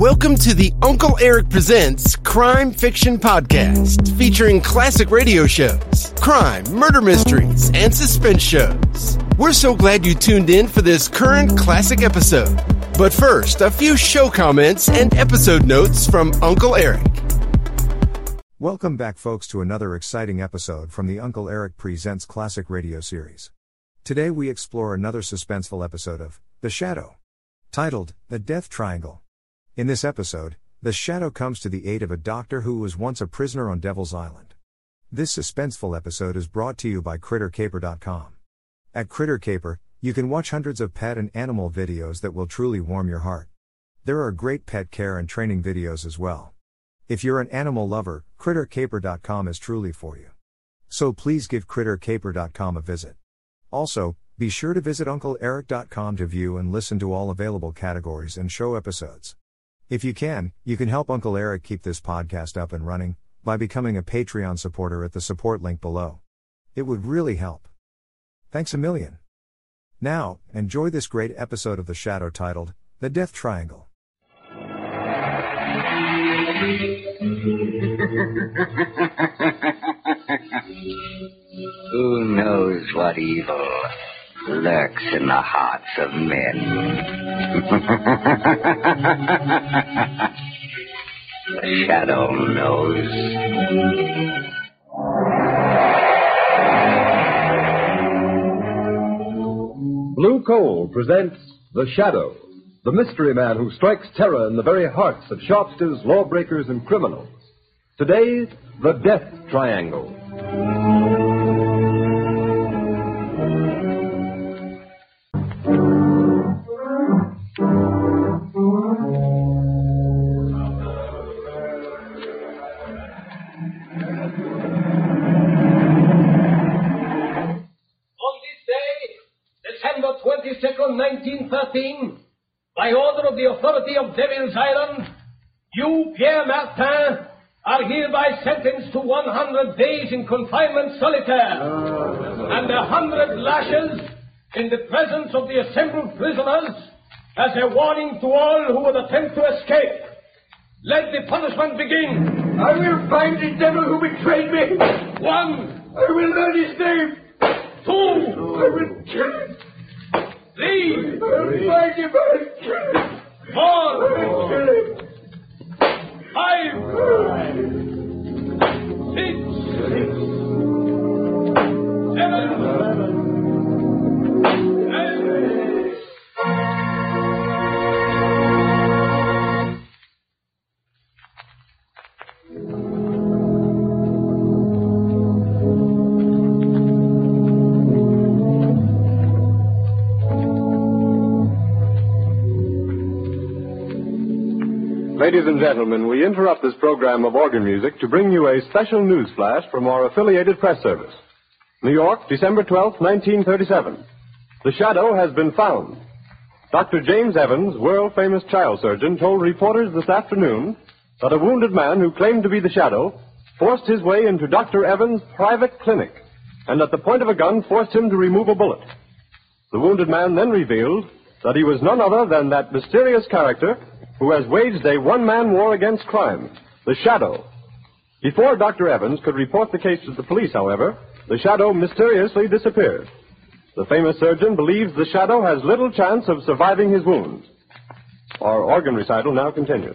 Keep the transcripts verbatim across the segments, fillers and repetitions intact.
Welcome to the Uncle Eric Presents Crime Fiction Podcast, featuring classic radio shows, crime, murder mysteries, and suspense shows. We're so glad you tuned in for this current classic episode. But first, a few show comments and episode notes from Uncle Eric. Welcome back, folks, to another exciting episode from the Uncle Eric Presents Classic Radio series. Today we explore another suspenseful episode of The Shadow, titled The Death Triangle. In this episode, the Shadow comes to the aid of a doctor who was once a prisoner on Devil's Island. This suspenseful episode is brought to you by Critter Caper dot com. At Critter Caper, you can watch hundreds of pet and animal videos that will truly warm your heart. There are great pet care and training videos as well. If you're an animal lover, Critter Caper dot com is truly for you. So please give Critter Caper dot com a visit. Also, be sure to visit Uncle Eric dot com to view and listen to all available categories and show episodes. If you can, you can help Uncle Eric keep this podcast up and running by becoming a Patreon supporter at the support link below. It would really help. Thanks a million. Now, enjoy this great episode of The Shadow titled The Death Triangle. Who knows what evil lurks in the hearts of men? The Shadow knows. Blue Coal presents The Shadow, the mystery man who strikes terror in the very hearts of sharpsters, lawbreakers, and criminals. Today, The Death Triangle. nineteen thirteen, by order of the authority of Devil's Island, you, Pierre Martin, are hereby sentenced to one hundred days in confinement solitaire and a hundred lashes in the presence of the assembled prisoners as a warning to all who would attempt to escape. Let the punishment begin. I will find the devil who betrayed me. One. I will learn his name. Two. I will kill him. Three. I will find him. I will kill him. Four. I will kill him. Five. Six. Seven. Eight. Ladies and gentlemen, we interrupt this program of organ music to bring you a special news flash from our affiliated press service. New York, December twelfth, nineteen thirty-seven. The Shadow has been found. Doctor James Evans, world-famous child surgeon, told reporters this afternoon that a wounded man who claimed to be the Shadow forced his way into Doctor Evans' private clinic and at the point of a gun forced him to remove a bullet. The wounded man then revealed that he was none other than that mysterious character who has waged a one-man war against crime, the Shadow. Before Doctor Evans could report the case to the police, however, the Shadow mysteriously disappeared. The famous surgeon believes the Shadow has little chance of surviving his wounds. Our organ recital now continues.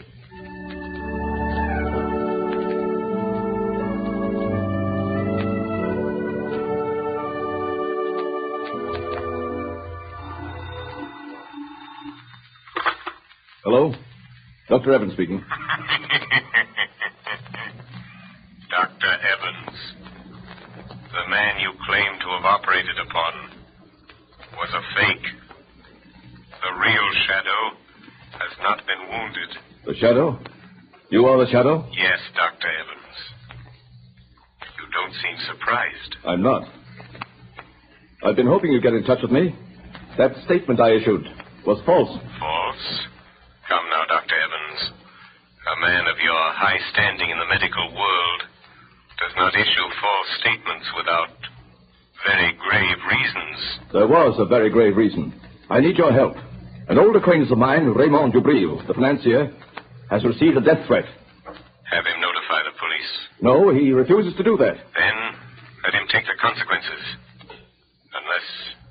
Hello? Doctor Evans speaking. Doctor Evans, the man you claim to have operated upon was a fake. The real Shadow has not been wounded. The Shadow? You are the Shadow? Yes, Doctor Evans. You don't seem surprised. I'm not. I've been hoping you'd get in touch with me. That statement I issued was false. False? Come now, Doctor Evans. A man of your high standing in the medical world does not issue false statements without very grave reasons. There was a very grave reason. I need your help. An old acquaintance of mine, Raymond Dubril, the financier, has received a death threat. Have him notify the police. No, he refuses to do that. Then let him take the consequences. Unless...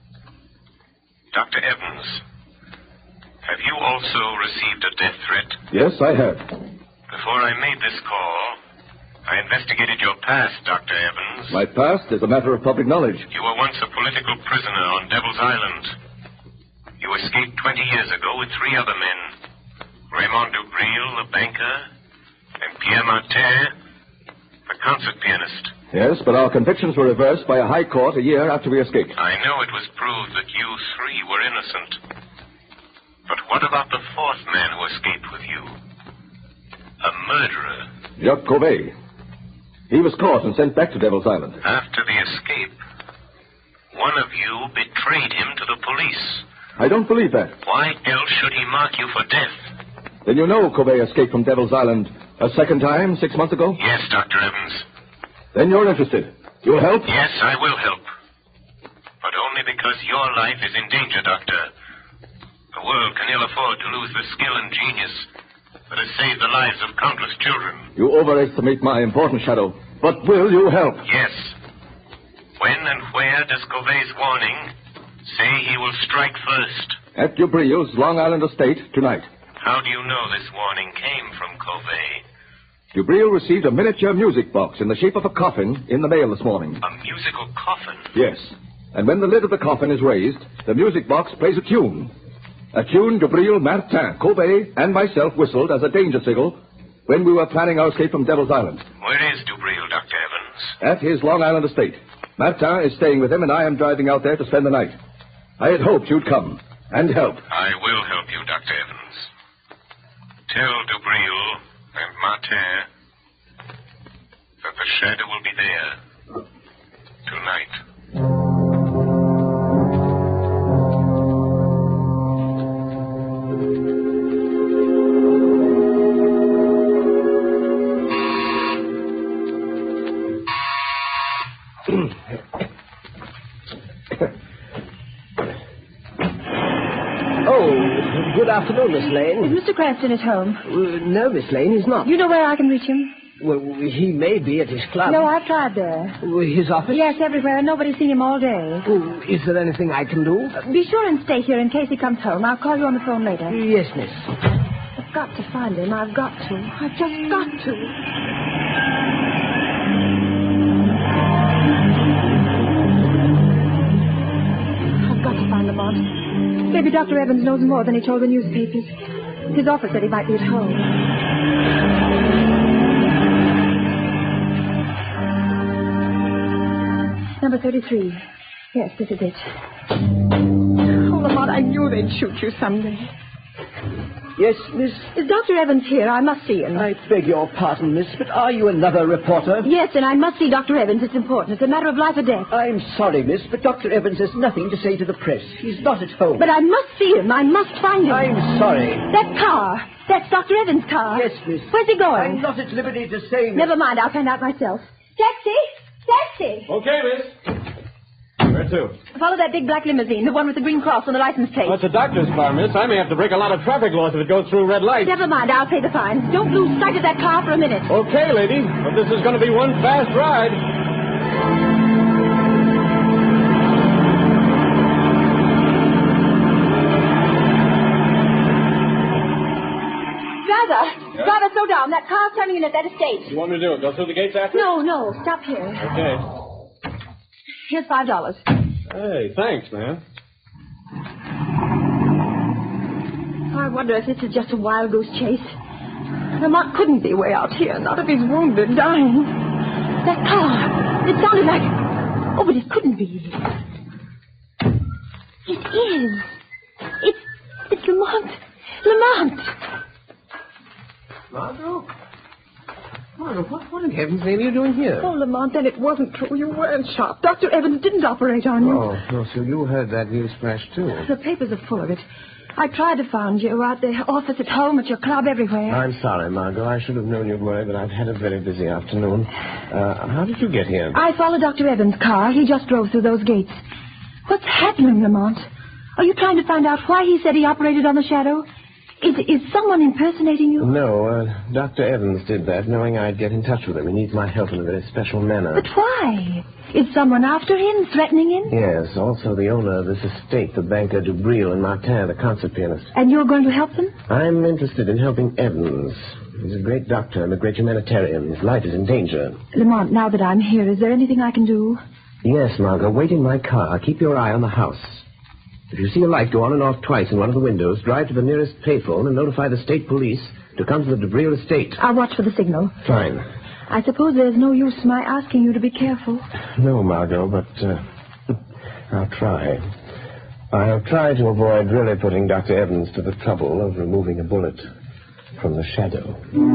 Doctor Evans, have you also received a death threat? Yes, I have. Before I made this call, I investigated your past, Doctor Evans. My past is a matter of public knowledge. You were once a political prisoner on Devil's Island. You escaped twenty years ago with three other men. Raymond Dubril, the banker, and Pierre Martin, the concert pianist. Yes, but our convictions were reversed by a high court a year after we escaped. I know it was proved that you three were innocent. But what about the fourth man who escaped with you? A murderer. Jacques Courbet. He was caught and sent back to Devil's Island. After the escape, one of you betrayed him to the police. I don't believe that. Why else should he mark you for death? Then you know Courbet escaped from Devil's Island a second time six months ago? Yes, Doctor Evans. Then you're interested. You'll help? Yes, I will help. But only because your life is in danger, Doctor. The world can ill afford to lose the skill and genius that has saved the lives of countless children. You overestimate my importance, Shadow. But will you help? Yes. When and where does Courbet's warning say he will strike first? At Dubril's Long Island estate tonight. How do you know this warning came from Courbet? Dubril received a miniature music box in the shape of a coffin in the mail this morning. A musical coffin? Yes. And when the lid of the coffin is raised, the music box plays a tune. A tune Dubril, Martin, Courbet, and myself whistled as a danger signal when we were planning our escape from Devil's Island. Where is Dubril, Doctor Evans? At his Long Island estate. Martin is staying with him, and I am driving out there to spend the night. I had hoped you'd come and help. I will help you, Doctor Evans. Tell Dubril and Martin that the shadow will be there tonight. Good afternoon, Miss Lane. Is Mister Cranston at home? Uh, no, Miss Lane, he's not. You know where I can reach him? Well, he may be at his club. No, I've tried there. Uh, His office? Yes, everywhere, and nobody's seen him all day. Oh, is there anything I can do? Uh, be sure and stay here in case he comes home. I'll call you on the phone later. Yes, miss. I've got to find him. I've got to. I've just got to. I've got to find Lamont. Maybe Doctor Evans knows more than he told the newspapers. His office said he might be at home. Number thirty-three. Yes, this is it. Oh, Lamont, I knew they'd shoot you someday. Yes, miss? Is Doctor Evans here? I must see him. I beg your pardon, miss, but are you another reporter? Yes, and I must see Doctor Evans. It's important. It's a matter of life or death. I'm sorry, miss, but Doctor Evans has nothing to say to the press. He's not at home. But I must see him. I must find him. I'm sorry. That car. That's Doctor Evans' car. Yes, miss. Where's he going? I'm not at liberty to say, miss. Never mind. I'll find out myself. Taxi! Taxi! Okay, miss. Where to? Follow that big black limousine, the one with the green cross on the license plate. Well, it's a doctor's car, miss. I may have to break a lot of traffic laws if it goes through red lights. Never mind. I'll pay the fine. Don't lose sight of that car for a minute. Okay, lady. But this is going to be one fast ride. Driver! Yeah? Driver, slow down. That car's turning in at that estate. You want me to do it? Go through the gates after? No, no. Stop here. Okay. Here's five dollars. Hey, thanks, man. I wonder if this is just a wild goose chase. Lamont couldn't be way out here, not if he's wounded, dying. That car, it sounded like... Oh, but it couldn't be. It is. It's... It's Lamont. Lamont! Margot? Margot, what, what in heaven's name are you doing here? Oh, Lamont, then it wasn't true. You weren't shot. Doctor Evans didn't operate on you. Oh, no, so you heard that news flash, too. The papers are full of it. I tried to find you at the office, at home, at your club, everywhere. I'm sorry, Margot. I should have known you'd worry, but I've had a very busy afternoon. Uh, how did you get here? I followed Doctor Evans' car. He just drove through those gates. What's happening, Lamont? Are you trying to find out why he said he operated on the shadow? Is, is someone impersonating you? No, uh, Doctor Evans did that, knowing I'd get in touch with him. He needs my help in a very special manner. But why? Is someone after him, threatening him? Yes, also the owner of this estate, the banker Dubril and Martin, the concert pianist. And you're going to help them? I'm interested in helping Evans. He's a great doctor and a great humanitarian. His life is in danger. Lamont, now that I'm here, is there anything I can do? Yes, Margot. Wait in my car. Keep your eye on the house. If you see a light go on and off twice in one of the windows, drive to the nearest payphone and notify the state police to come to the Dubril estate. I'll watch for the signal. Fine. I suppose there's no use my asking you to be careful. No, Margot, but uh, I'll try. I'll try to avoid really putting Doctor Evans to the trouble of removing a bullet from the shadow.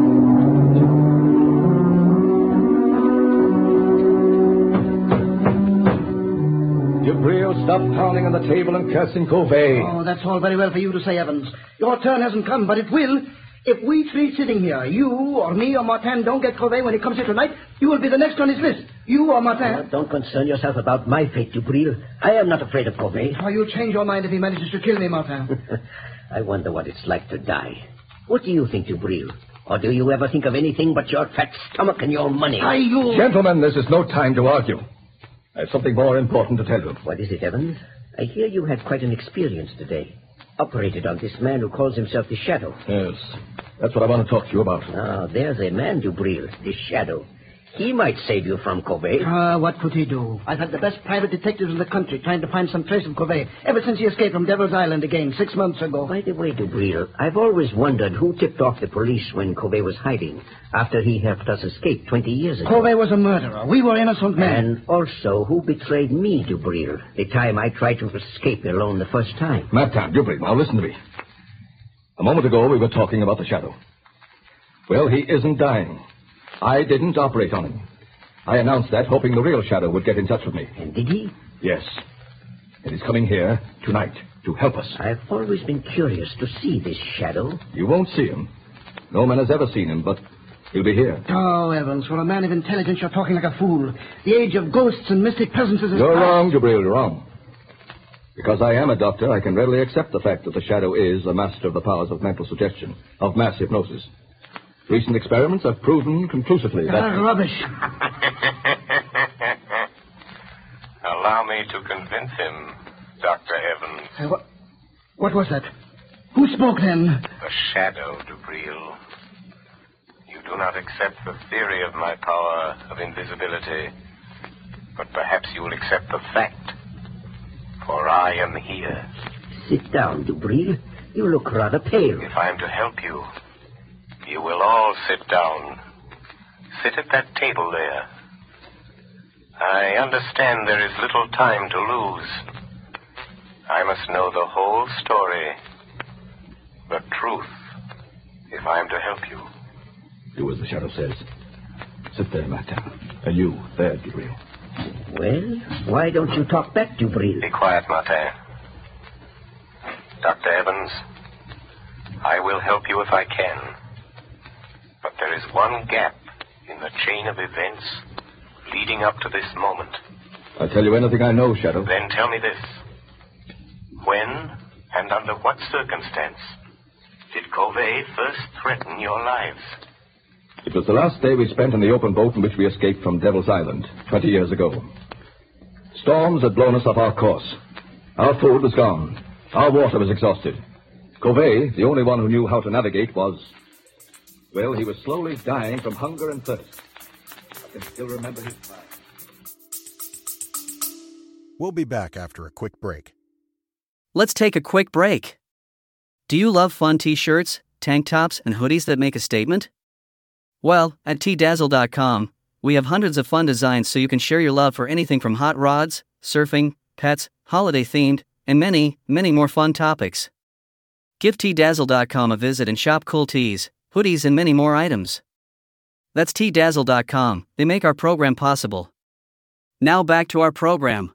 Dubril, stop pounding on the table and cursing Covey. Oh, that's all very well for you to say, Evans. Your turn hasn't come, but it will. If we three sitting here, you or me or Martin, don't get Covey when he comes here tonight, you will be the next on his list. You or Martin. Oh, don't concern yourself about my fate, Dubril. I am not afraid of Covey. Oh, you'll change your mind if he manages to kill me, Martin. I wonder what it's like to die. What do you think, Dubril? Or do you ever think of anything but your fat stomach and your money? Are you... Gentlemen, this is no time to argue. I have something more important to tell you. What is it, Evans? I hear you had quite an experience today. Operated on this man who calls himself the Shadow. Yes, that's what I want to talk to you about. Ah, there's a man, Dubril, the Shadow. He might save you from Covey. Ah, uh, what could he do? I've had the best private detectives in the country trying to find some trace of Covey ever since he escaped from Devil's Island again six months ago. By the way, Dubril, I've always wondered who tipped off the police when Covey was hiding after he helped us escape twenty years ago. Covey was a murderer. We were innocent men. And also, who betrayed me, Dubril, the time I tried to escape alone the first time? Martin, Dubril, now listen to me. A moment ago, we were talking about the Shadow. Well, he isn't dying. I didn't operate on him. I announced that, hoping the real Shadow would get in touch with me. And did he? Yes. And he's coming here tonight to help us. I've always been curious to see this Shadow. You won't see him. No man has ever seen him, but he'll be here. Oh, Evans, for a man of intelligence, you're talking like a fool. The age of ghosts and mystic presences is... You're wrong, Dubril, you're wrong. Because I am a doctor, I can readily accept the fact that the Shadow is a master of the powers of mental suggestion, of mass hypnosis. Recent experiments have proven conclusively that... Ah, rubbish. Allow me to convince him, Doctor Evans. Uh, what, what was that? Who spoke then? The Shadow, Dubril. You do not accept the theory of my power of invisibility, but perhaps you will accept the fact, for I am here. Sit down, Dubril. You look rather pale. If I am to help you, you will all sit down. Sit at that table there. I understand there is little time to lose. I must know the whole story, the truth, if I am to help you. Do as the Shadow says. Sit there, Martin. And you, there, Dubril. Well, why don't you talk back, Dubril? Be quiet, Martin. Doctor Evans, I will help you if I can. But there is one gap in the chain of events leading up to this moment. I'll tell you anything I know, Shadow. Then tell me this. When and under what circumstance did Covey first threaten your lives? It was the last day we spent in the open boat in which we escaped from Devil's Island twenty years ago. Storms had blown us off our course. Our food was gone. Our water was exhausted. Covey, the only one who knew how to navigate, was... Well, he was slowly dying from hunger and thirst. I can still remember his cry. We'll be back after a quick break. Let's take a quick break. Do you love fun t-shirts, tank tops, and hoodies that make a statement? Well, at T Dazzle dot com, we have hundreds of fun designs so you can share your love for anything from hot rods, surfing, pets, holiday-themed, and many, many more fun topics. Give T Dazzle dot com a visit and shop cool tees, hoodies, and many more items. That's T Dazzle dot com. They make our program possible. Now back to our program.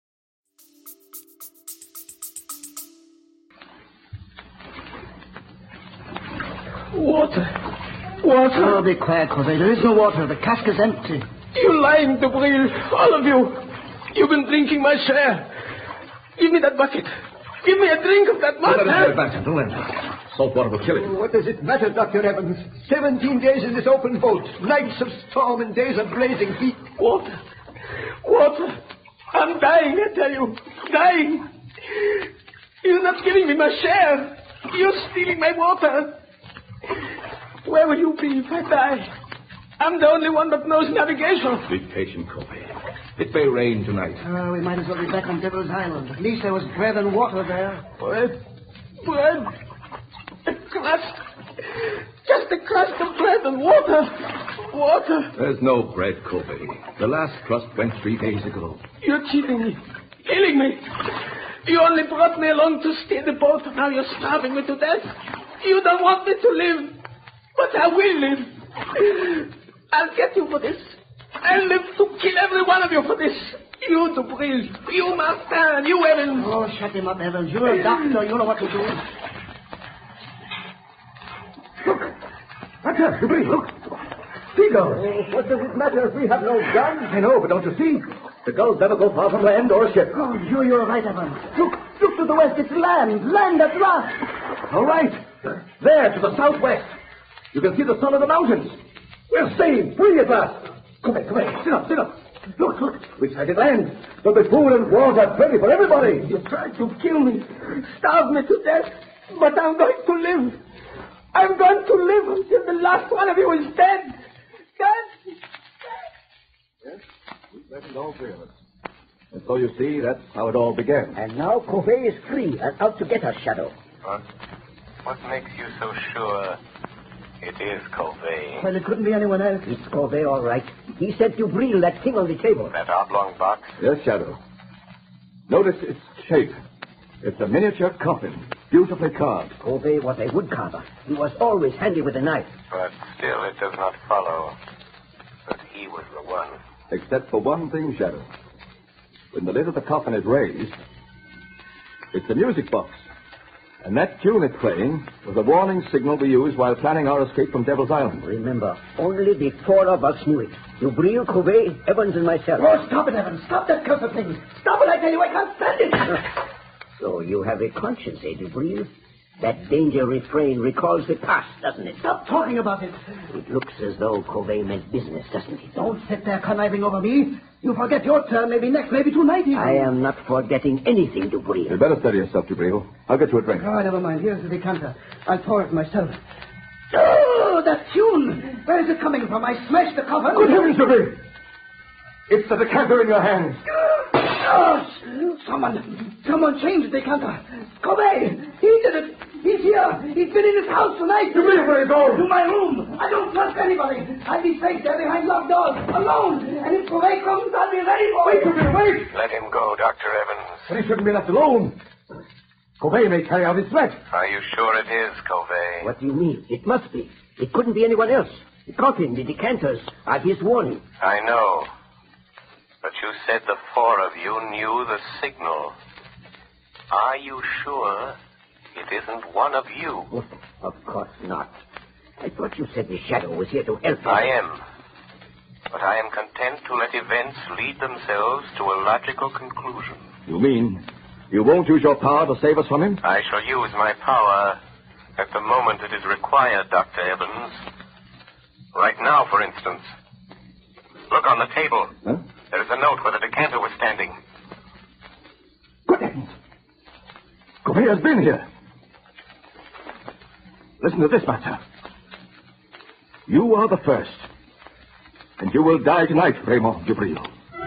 Water. Water. Oh, be quiet, Covey. There is no water. The cask is empty. You're lying, Dubril. All of you. You've been drinking my share. Give me that bucket. Give me a drink of that Don't let him water. get it back, don't let him. Salt water will kill him. What does it matter, Doctor Evans? Seventeen days in this open boat. Nights of storm and days of blazing heat. Water. Water. I'm dying, I tell you. Dying. You're not giving me my share. You're stealing my water. Where will you be if I die? I'm the only one that knows navigation. Be patient, Kobe. It may rain tonight. Uh, we might as well be back on Devil's Island. At least there was bread and water there. Bread? Bread? A crust? Just a crust of bread and water. Water. There's no bread, Kobe. The last crust went three days ago. You're cheating me. Killing me. You only brought me along to steer the boat. Now you're starving me to death. You don't want me to live. But I will live. I'll get you for this. I'll live to kill every one of you for this. You, Dubril. You, Martin. You, Evans. Oh, shut him up, Evans. You're a doctor. You know what to do. Look. Doctor, Dubril, look. Seagulls. Oh, what does it matter if we have no guns? I know, but don't you see? The gulls never go far from land or a ship. Oh, you, you're right, Evans. Look, look to the west. It's land. Land at last. All right. There, to the southwest. You can see the sun of the mountains. We're saved. Free at last. Come here, come here. Sit up, sit up. Look, look. We've sighted land. There'll be food and water plenty for everybody. You tried to kill me. Starve me to death. But I'm going to live. I'm going to live until the last one of you is dead. Dead. Yes, we've left all three of us. And so you see, that's how it all began. And now Covey is free and out to get us, Shadow. What? What makes you so sure it is Covey? Well, it couldn't be anyone else. It's Covey, all right. He sent Dubril that thing on the table. That oblong box? Yes, Shadow. Notice its shape. It's a miniature coffin, beautifully carved. Covey was a woodcarver. He was always handy with a knife. But still, it does not follow that he was the one. Except for one thing, Shadow. When the lid of the coffin is raised, it's a music box. And that tune it's playing was a warning signal we used while planning our escape from Devil's Island. Remember, only the four of us knew it. Dubril, Covey, Evans, and myself. Oh, stop it, Evans. Stop that cursed thing. Stop it, I tell you. I can't stand it. So you have a conscience, eh, Dubril? That danger refrain recalls the past, doesn't it? Stop talking about it. It looks as though Covey meant business, doesn't it? Don't sit there conniving over me. You forget your turn, maybe next, maybe tonight even. I am not forgetting anything, Dubril. You'd better steady yourself, Dubril. I'll get you a drink. Oh, never mind. Here's the decanter. I'll pour it myself. Oh, that tune. Where is it coming from? I smashed the coffin. Good heavens, Dubril. It's the decanter in your hands. Oh, someone, someone changed the decanter. Covey, he did it. He's here. He's been in his house tonight. You mean where you go? To my room. I don't trust anybody. I'll be safe there behind locked doors, alone. And if Covey comes, I'll be ready for Wait, him. Dubril, wait. Let him go, Doctor Evans. But he shouldn't be left alone. Covey may carry out his threat. Are you sure it is, Covey? What do you mean? It must be. It couldn't be anyone else. The coffin, the decanters are his warning. I know. But you said the four of you knew the signal. Are you sure it isn't one of you? Oh, of course not. I thought you said the Shadow was here to help us. I am. But I am content to let events lead themselves to a logical conclusion. You mean you won't use your power to save us from him? I shall use my power at the moment it is required, Doctor Evans. Right now, for instance. Look on the table. Huh? There is a note where the decanter was standing. Good heavens. Covey has been here. Listen to this, Master. You are the first. And you will die tonight, Raymond Dubril.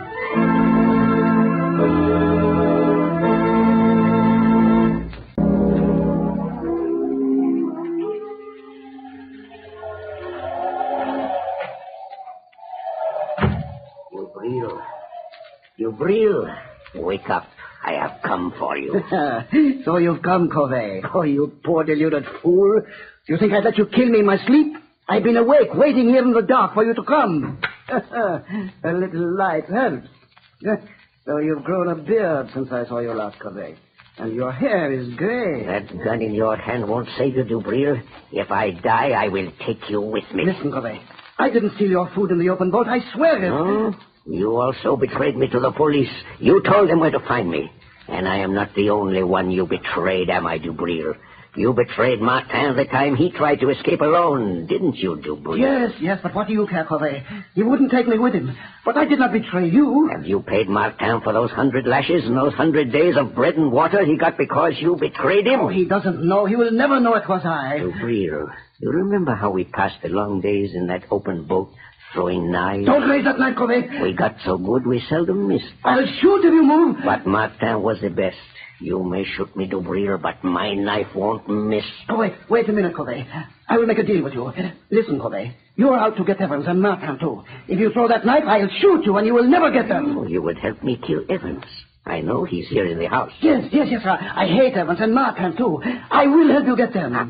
Dubril. Dubril, wake up. I have come for you. So you've come, Covey. Oh, you poor deluded fool. Do you think I'd let you kill me in my sleep? I've been awake, waiting here in the dark for you to come. A little light helps. So you've grown a beard since I saw you last, Covey. And your hair is gray. That gun in your hand won't save you, Dubril. If I die, I will take you with me. Listen, Covey. I didn't steal your food in the open boat. I swear it. Oh? You also betrayed me to the police. You told them where to find me. And I am not the only one you betrayed, am I, Dubril? You betrayed Martin the time he tried to escape alone, didn't you, Dubreuil? Yes, yes, but what do you care, Corvée? He wouldn't take me with him. But I did not betray you. Have you paid Martin for those hundred lashes and those hundred days of bread and water he got because you betrayed him? Oh, he doesn't know. He will never know it was I. Dubreuil, you remember how we passed the long days in that open boat, throwing knives? Don't raise that knife, Corvée. We got so good we seldom missed. I'll shoot if you move. But Martin was the best. You may shoot me, Dubreuil, but my knife won't miss. Oh, wait, wait a minute, Corvée. I will make a deal with you. Listen, Corvée. You're out to get Evans and Martin, too. If you throw that knife, I'll shoot you and you will never get them. Oh, you would help me kill Evans. I know he's here in the house. Yes, yes, yes, sir. I hate Evans and Martin, too. I will help you get them.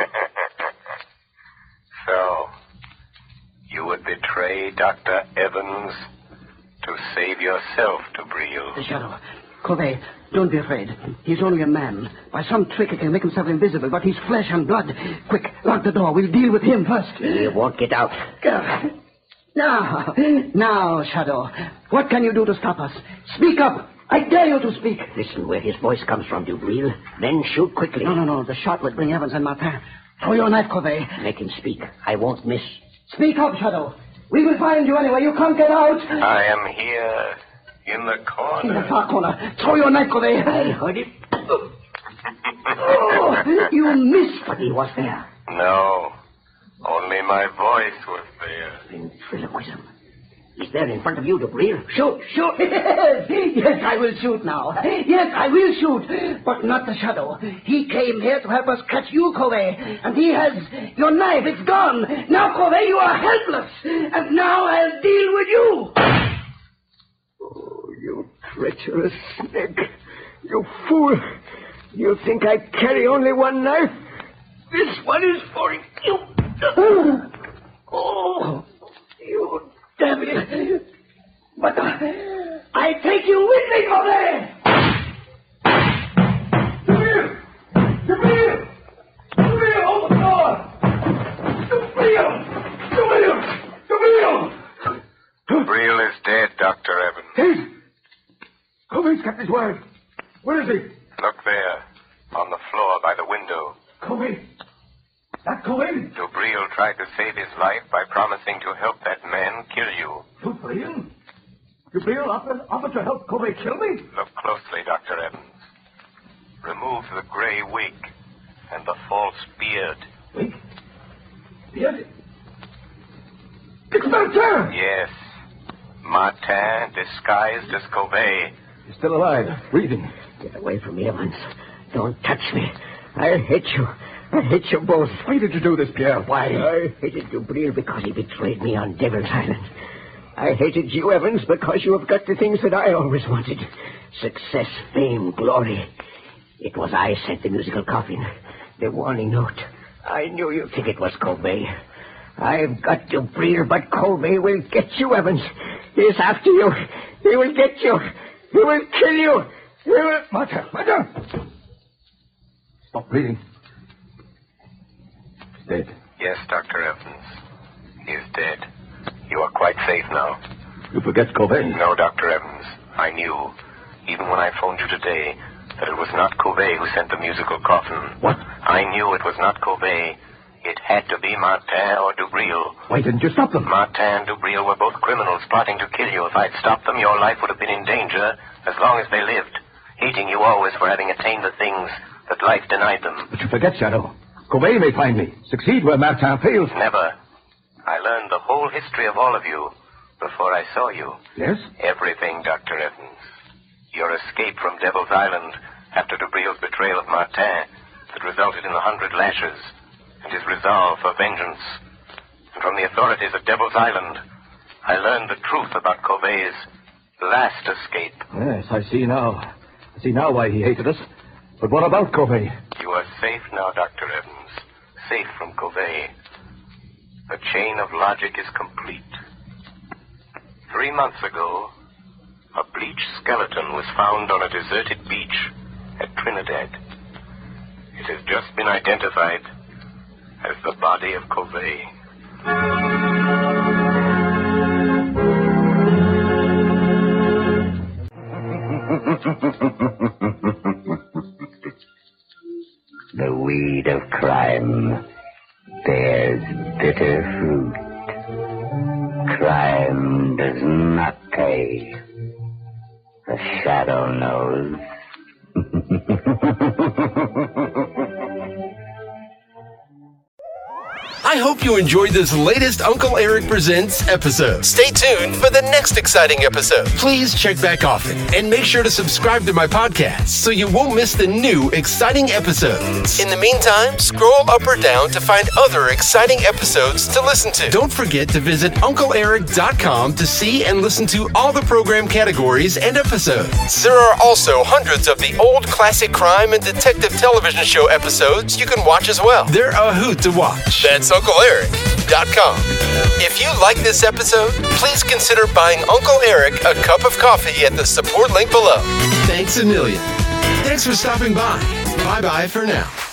So, you would betray Doctor Evans to save yourself, Dubreuil. The Shadow. Corvée, don't be afraid. He's only a man. By some trick he can make himself invisible, but he's flesh and blood. Quick, lock the door. We'll deal with him first. He won't get out. Now, now, Shadow. What can you do to stop us? Speak up. I dare you to speak. Listen where his voice comes from, Dubreuil. Then shoot quickly. No, no, no. The shot will bring Evans and Martin. Throw your knife, Corvée. Make him speak. I won't miss. Speak up, Shadow. We will find you anyway. You can't get out. I am here. In the corner. In the far corner. Throw your knife, Corvée. I heard it. Oh, you missed. But he was there. No. Only my voice was there. Ventriloquism. He's there in front of you, Dubreuil. Shoot, shoot. Yes, yes, I will shoot now. Yes, I will shoot. But not the Shadow. He came here to help us catch you, Corvée. And he has your knife. It's gone. Now, Corvée, you are helpless. And now I'll deal with you. You treacherous snake. You fool. You think I carry only one knife? This one is for you. Oh, you devil. But I, I take you with me, Corvée. Dubreuil! Dubreuil! Dubreuil, open the door! Dubreuil! Dubreuil! Dubreuil! Dubreuil is dead, Doctor Evans. Hey! Corvé's kept his word. Where is he? Look there, on the floor by the window. Corvé? That Corvé? Dubreuil tried to save his life by promising to help that man kill you. Dubreuil? Dubreuil offered, offered to help Corvé kill me? Look closely, Doctor Evans. Remove the gray wig and the false beard. Wig? Beard? It's Martin! Yes. Martin, disguised as Corvé. He's still alive, breathing. Get away from me, Evans. Don't touch me. I hate you. I hate you both. Why did you do this, Pierre? Why? I hated Dubreuil because he betrayed me on Devil's Island. I hated you, Evans, because you have got the things that I always wanted. Success, fame, glory. It was I sent the musical coffin, the warning note. I knew you'd think it was Corvé. I've got Dubreuil, but Corvé will get you, Evans. He's after you. He will get you. He will kill you. He will... Martin, Martin! Stop breathing. He's dead. Yes, Doctor Evans. He is dead. You are quite safe now. You forget Corvé? No, Doctor Evans. I knew, even when I phoned you today, that it was not Corvé who sent the musical coffin. What? I knew it was not Corvé. It had to be Martin or Dubreuil. Why didn't you stop them? Martin and Dubreuil were both criminals plotting to kill you. If I'd stopped them, your life would have been in danger as long as they lived, hating you always for having attained the things that life denied them. But you forget, Shadow. Corvé may find me, succeed where Martin fails. Never. I learned the whole history of all of you before I saw you. Yes? Everything, Doctor Evans. Your escape from Devil's Island after Dubreuil's betrayal of Martin that resulted in the hundred lashes, and his resolve for vengeance. And from the authorities at Devil's Island, I learned the truth about Corvé's last escape. Yes, I see now. I see now why he hated us. But what about Corvé? You are safe now, Doctor Evans. Safe from Corvé. The chain of logic is complete. Three months ago, a bleached skeleton was found on a deserted beach at Trinidad. It has just been identified as the body of Corvé. The wheel of crime bears bitter fruit. Crime does not pay. The shadow knows. I hope you enjoyed this latest Uncle Eric Presents episode. Stay tuned for the next exciting episode. Please check back often and make sure to subscribe to my podcast so you won't miss the new exciting episodes. In the meantime, scroll up or down to find other exciting episodes to listen to. Don't forget to visit Uncle Eric dot com to see and listen to all the program categories and episodes. There are also hundreds of the old classic crime and detective television show episodes you can watch as well. They're a hoot to watch. That's Uncle Eric dot com. If you like this episode, please consider buying Uncle Eric a cup of coffee at the support link below. Thanks a million. Thanks for stopping by. Bye-bye for now.